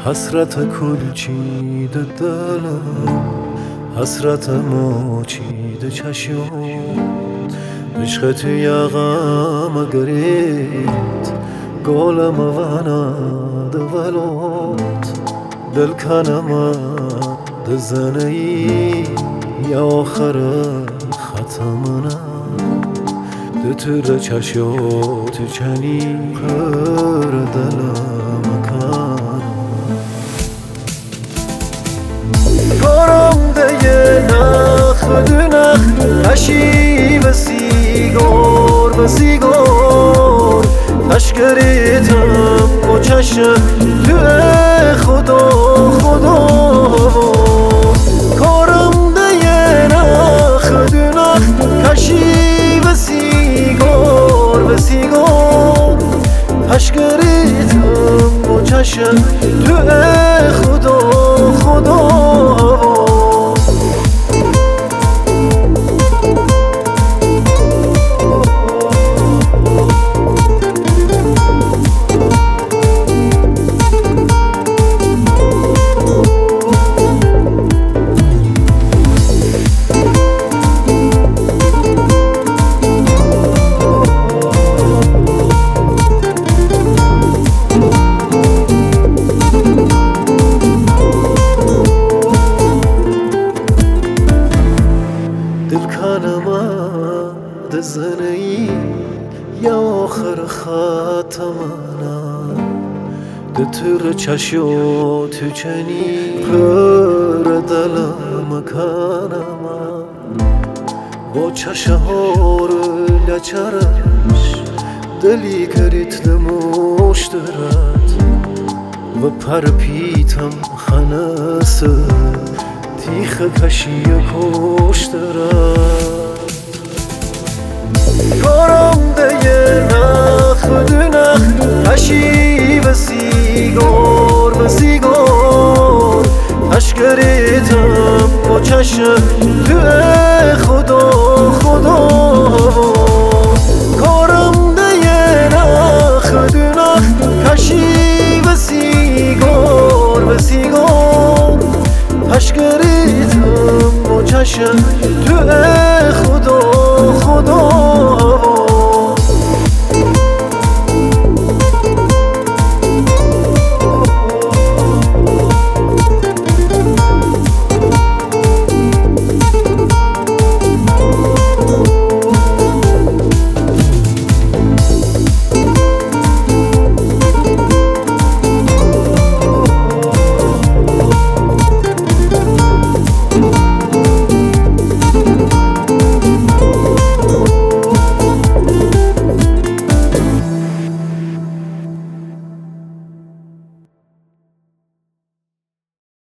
حسرت کلچیده دلم، حسرت مچیده چشم، عشق تو یغم گریت گالم وناد ولات دل کنم دزنی یا آخر ختمنا دتر چشات چنی پر دلم کنم کارم دیگه نخ بدونخ نشی و سیگار تشکریتم با چشم تو خدا کارم دیگه نخ بدونخ نشی و سیگار تشکریتم با چشم تو خدا دزنی یا آخر ختمنا دتر چشات چنی پر دلم کنم با چشهار لچرش دلی کریت لمشترد و پرپیتم خنسه تیخ کشی کشترد کارم دیگه نخ بدونخ نشی و سیگار تشکریتم با چشم تو خدا کارم دیگه نخ بدونخ نشی و سیگار تشکریتم با چشم